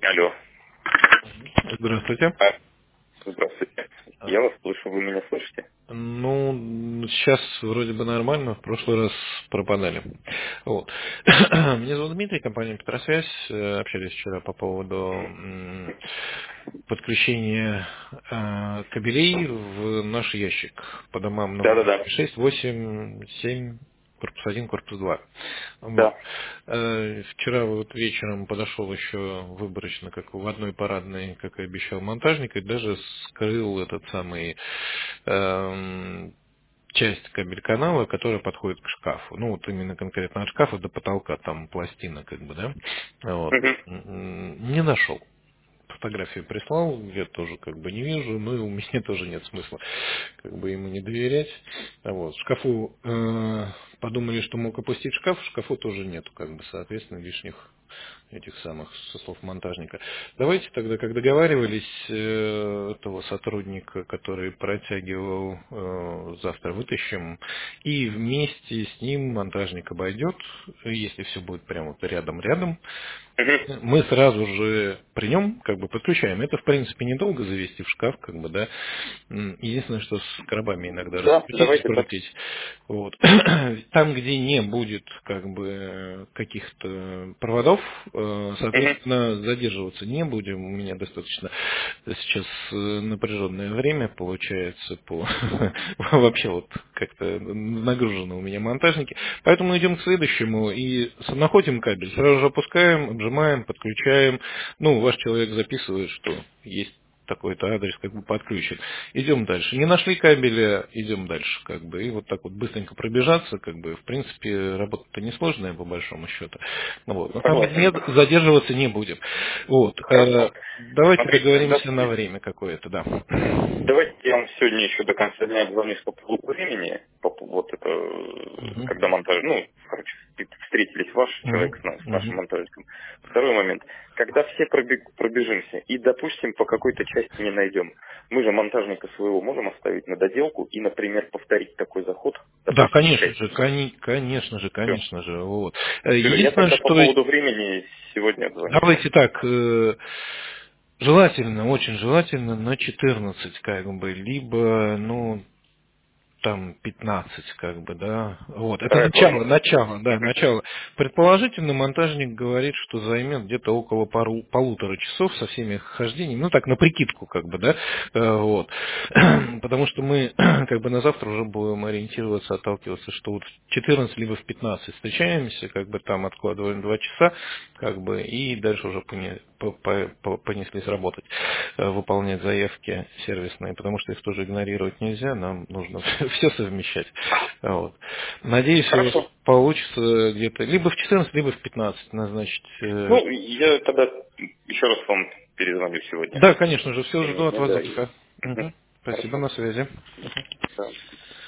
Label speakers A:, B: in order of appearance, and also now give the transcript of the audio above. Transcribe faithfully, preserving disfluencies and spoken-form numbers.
A: Алло.
B: Здравствуйте.
A: А, здравствуйте.
B: А,
A: Я вас слышу, вы меня слышите?
B: Ну, сейчас вроде бы нормально, в прошлый раз пропадали. Вот. Меня зовут Дмитрий, компания Петросвязь. Э, Общались вчера по поводу м, подключения э, кабелей в наш ящик по домам номер
A: Да-да-да.
B: шесть, восемь, семь, корпус один, корпус два. Вот.
A: Да.
B: Э, Вчера вот вечером подошел еще выборочно, как в одной парадной, как и обещал, монтажник, и даже скрыл этот самый эм, часть кабель-канала, которая подходит к шкафу. Ну, вот именно конкретно от шкафа до потолка, там пластина, как бы, да. Вот.
A: Мгм.
B: М, Не нашел. Фотографию прислал, я тоже как бы не вижу, ну и у меня тоже нет смысла как бы ему не доверять. А Вот. В шкафу э, подумали, что мог опустить шкаф, в шкафу тоже нету, как бы, соответственно, лишних этих самых, со слов монтажника. Давайте тогда, как договаривались, э, этого сотрудника, который протягивал, э, завтра вытащим, и вместе с ним монтажник обойдет, если все будет прямо вот рядом-рядом,
A: Мгм.
B: мы сразу же при нем как бы подключаем. Это, в принципе, недолго завести в шкаф, как бы, да. М, Единственное, что с коробами иногда
A: Да,
B: раскрутить,
A: давайте так.
B: закрутить. Вот. Там, где не будет как бы каких-то проводов, э,
A: Мгм.
B: соответственно, задерживаться не будем. У меня достаточно сейчас э, напряженное время получается по вообще вот как-то нагружены у меня монтажники. Поэтому идем к следующему и с- находим кабель, сразу же опускаем, обжимаем, подключаем. Ну, ваш человек записывает, что есть такой-то адрес как бы подключен. Идем дальше. Не нашли кабеля, идем дальше, как бы. И вот так вот быстренько пробежаться, как бы, в принципе, работа-то несложная, по большому счету. Ну вот. Но там, где
A: Согласен.
B: нет, задерживаться не будем. Вот. Э,
A: Хорошо.
B: Давайте
A: Смотрите, тогда
B: договоримся на время какое-то, да.
A: давайте я вам сегодня еще до конца дня обзвонюсь по поводу времени, по пов- вот это, э,
B: Мгм.
A: когда монтаж, ну, короче, встретились ваш
B: Мгм.
A: человек с, наш- с нашим
B: Мгм.
A: монтажником. Второй момент. Когда все пробег- пробежимся и, допустим, по какой-то части не найдем, мы же монтажника своего можем оставить на доделку и, например, повторить такой заход,
B: Да,
A: допустим,
B: конечно
A: часть.
B: же, кони- конечно же,
A: Все.
B: конечно же. Вот. Э,
A: Все. Я
B: Единственное,
A: тогда по
B: что
A: поводу времени сегодня отзвонюсь вам.
B: давайте так, э, желательно, очень желательно на четырнадцать, как бы, либо, ну, там пятнадцать, как бы, да. Вот. Это
A: Вторая
B: начало,
A: половина.
B: начало, да,
A: Мгм.
B: начало. Предположительно, монтажник говорит, что займет где-то около пару, полутора часов со всеми хождениями, ну так, на прикидку, как бы, да. Э, Вот. Потому что мы, как бы, на завтра уже будем ориентироваться, отталкиваться, что вот в четырнадцать либо в пятнадцать встречаемся, как бы там откладываем два часа, как бы, и дальше уже поне- по- по- по- понеслись работать, э, выполнять заявки сервисные, потому что их тоже игнорировать нельзя, нам нужно все совмещать. Вот. Надеюсь, у вас
A: Хорошо.
B: получится где-то либо в четырнадцать, либо в пятнадцать назначить. э,
A: Ну, я тогда еще раз вам перезвоню сегодня.
B: Да, конечно же, все жду от
A: Сегодня,
B: вас
A: да. И...
B: звонка.
A: Мгм.
B: Мгм. Спасибо,
A: Хорошо.
B: на связи.
A: Да.